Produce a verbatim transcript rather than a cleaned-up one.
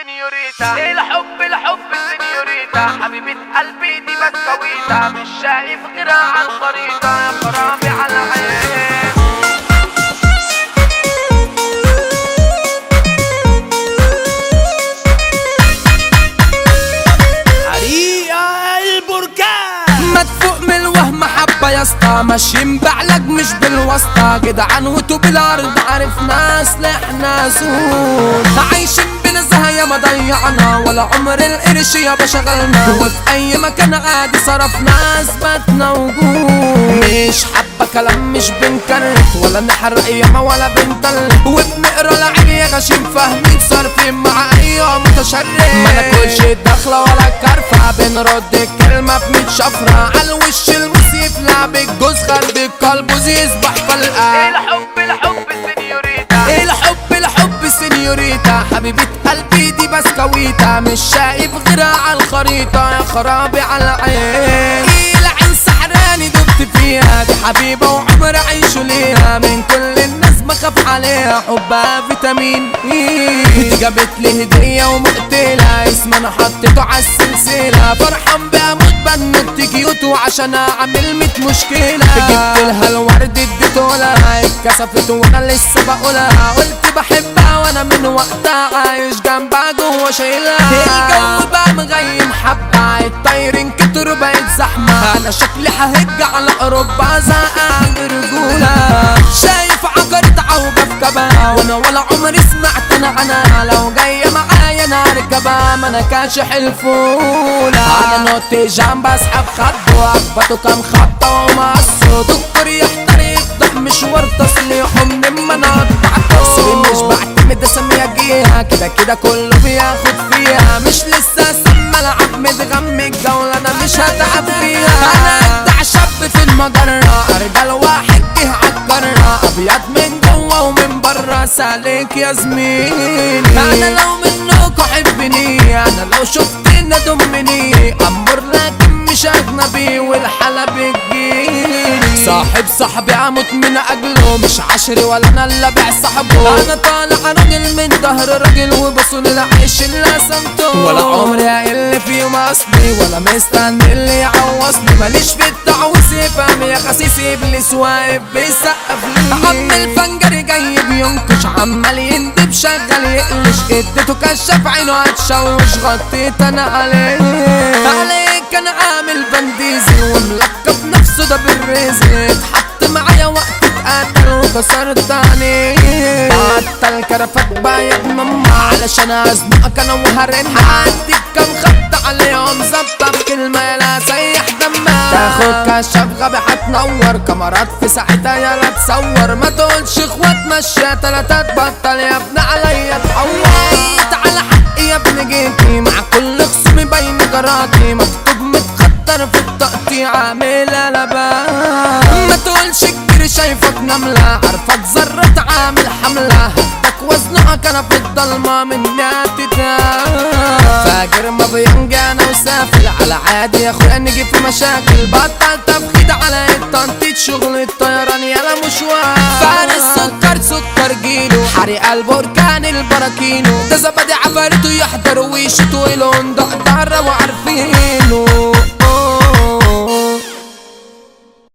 سينيوريتا، الحب الحب سينيوريتا، حبيبة قلبي دي بسكويتا، مش شايف غيرها على الخريطة، يا خرابي على العين. مدفوق من الوهم حبة يا اسطى، ماشيين بعلاج مش بالواسطة، جدعان وتو بالارض عارف ناس لحنا سود، عايشين بنزهة يا ما ضيعنا، ولا عمر القرش يا بشغلنا، وفي اي مكان عادي صرفنا اثبتنا وجود، مش حبة كلام مش بنكرت، ولا نحرق ياما ولا بنطلت، وبنقرا العين يا غشيم فاهمين صارفين مع اي متشرد، ما ناكلش الدخلة ولا الكرفة، بنرد الكلمة بميت شفرة، عالوش المسيف لعب الجوز خلبي القلب يصبح فلقة. الحب الحب سينيوريتا، الحب الحب سينيوريتا، حبيبة قلبي دي بسكويتا، مش شايف غيرها على الخريطة، يا خرابي على العين. العين سحراني دبت فيها، دي حبيبة وعمر عيشوا ليها، من كل الناس بخاف عليها، حبها فيتامين دي جابت لي هدية ومقتلة، اسم انا حطيته عالسلسلة، فرحان بيها موت بنت كيوت، وعشان اعمل ميت مشكلة، جبت لها الورد اديته لها، اتكسفت وانا لسه بقولها، قلت بحبها وانا من وقتها عايش جنبها جوا شايلها، الجو بقى مغيم حبة، الطايرين كتر بقت زحمة، انا شكلي ههج على اوروبا زهقان برجولة، شايف عقرة عوجة في كبها، وانا ولا عمري سمعت انا عنها، لو جاية معايا انا اركبها، ما انا كاشح الفولة، على نوت جنب اسحب خط، واخبطه كام خبطة ومقصه، دكتور يحترق ده مشوار تصليحه من المناطق، سوري مش بعتمد اسمي اجيها، كده كده كله بياخد فيها، مش لسه سما العب متغمي الجولة انا مش هتعب فيها، انا ابدع شاب في المجرة، ارجل واحد جه عالقارة، ابيض من جوا ومن برا سالك يا زميلي، انا لو منكوا حبني، انا لو شفتنا دمني، امر لكن مش اجنبي والحلا بتجيلي، صاحب صاحبي اموت من اجله، مش عشري ولا انا اللي ابيع صاحبه، انا طالع راجل من ظهر راجل، وبصون العيش اللي قسمته، ولا عمري هقل في يوم اصلي، ولا مستني اللي يعوصني، ماليش في التعويس يفهم يا خسيس ابليس واقف بيسقف لي، عم الفنجر جاي بينكش عمال يندب شغال يقلش، اديته كشف عينه هتشوش غطيت انا عليه، عليك انا عامل بنديزي، وملقب نفسه ده بالرزق، اتحط معايا وقت اتقتل وكسرت عينيه، حتى الكرفات بايت ماما، علشان ازنقك انا وهرنها، هديك كام خط عليهم ظبطة بكلمة لا سيح دمها، تاخد كشف غبي هتنور، كاميرات في ساعتها يلا تصور، ما تقولش اخوات مشية تلاتات بطل يا ابن عليا تحور، على حقي يا ابن جيتي، مع كل خصومي باين جراتي، مكتوب متخطر في التقطيع عامل قلبان، ما تقولش كبير شايفك نملة، عارفك ذرة عامل حملة، هدك وزنقك انا في الضلمة من ناتتا، فاجر ما بينجي انا وسافل، على عادي يا اخويا نجي في مشاكل، بطل تفخيد على التنطيط، شغل الطيران يلا مشوار، فارس سكر سكر جيلو، حريق البركان البراكينو، ده زبدي عفاريته يحضر ويشتوا لون دقدرة وعارفينه،